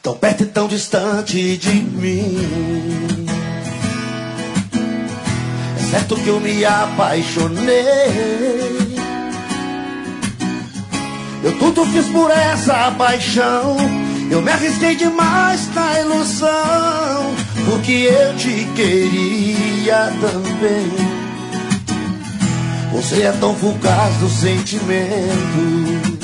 tão perto e tão distante de mim. É certo que eu me apaixonei, eu tudo fiz por essa paixão. Eu me arrisquei demais na ilusão, porque eu te queria também. Você é tão fugaz do sentimento,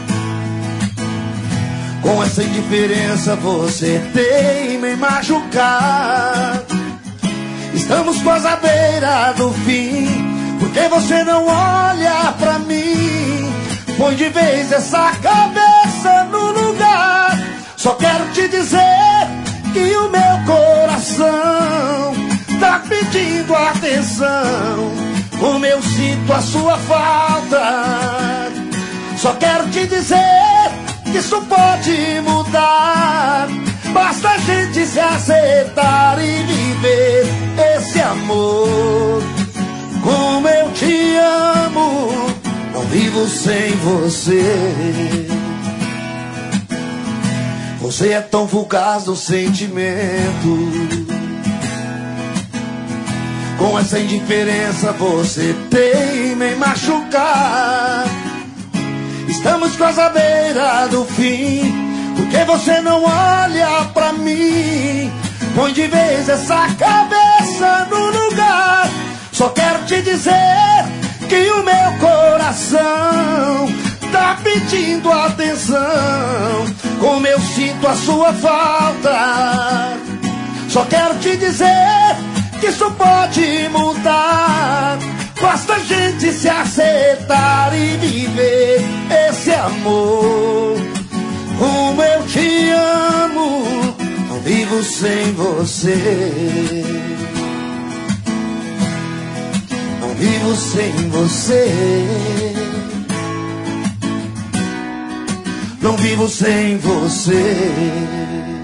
com essa indiferença você teima em machucar. Estamos quase à beira do fim, porque você não olha pra mim. Põe de vez essa cabeça no lugar. Só quero te dizer que o meu coração tá pedindo atenção, como eu sinto a sua falta. Só quero te dizer que isso pode mudar. Basta a gente se acertar e viver esse amor. Como eu te amo, não vivo sem você. Você é tão fugaz do sentimento, com essa indiferença você teima em machucar. Estamos quase à beira do fim, porque você não olha pra mim. Põe de vez essa cabeça no lugar. Só quero te dizer que o meu coração tá pedindo atenção, como eu sinto a sua falta. Só quero te dizer que isso pode mudar. Basta a gente se acertar e viver esse amor. Como eu te amo, não vivo sem você. Não vivo sem você. Não vivo sem você.